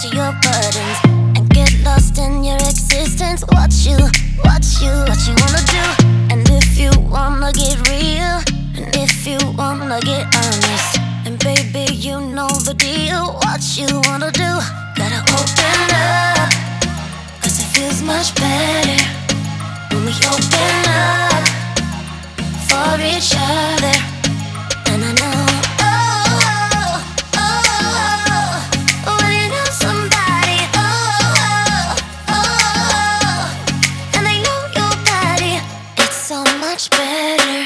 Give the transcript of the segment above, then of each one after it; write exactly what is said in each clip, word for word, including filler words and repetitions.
to your burdens and get lost in your existence. What you, what you, what you wanna do? And if you wanna get real, and if you wanna get honest, and baby, you know the deal. What you wanna do? Gotta open up, cause it feels much better when we open up for each other. And I know, oh, oh, oh, when you know somebody, oh, oh, oh, and they know your body, it's so much better.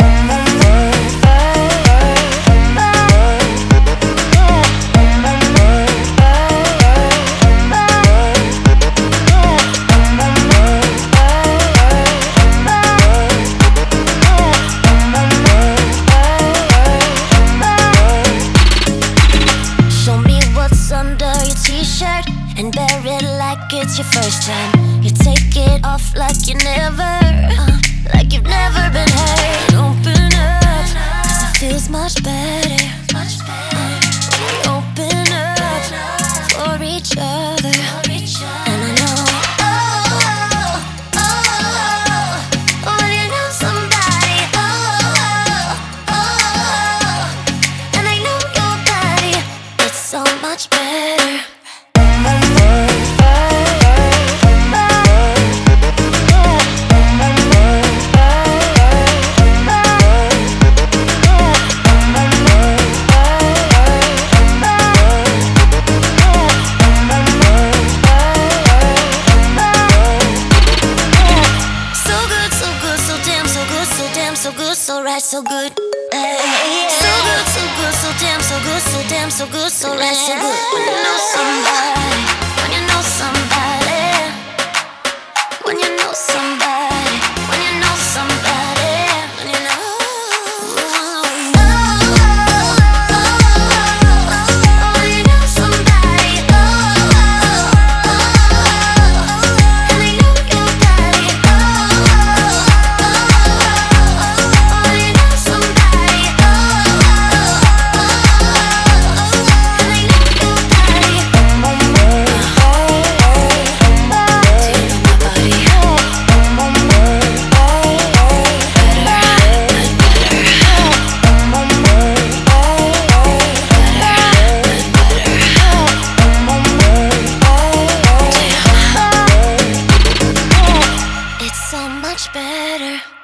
And bear it like it's your first time. You take it off like you never, uh, like you've never been hurt. Open up, cause it feels much better uh, when we open up for each other. And I know, oh, oh, oh, when you know somebody, oh, oh, and they know your body, it's so much better. So good, so right, so good. Hey, so good, so good, so damn, so good, so damn, so good, so right, so good. When you know somebody, when you know somebody, when you know somebody, when you know somebody, when you know. Oh, oh, oh, when you know somebody, oh, oh, oh, and they know your body, oh, so much better.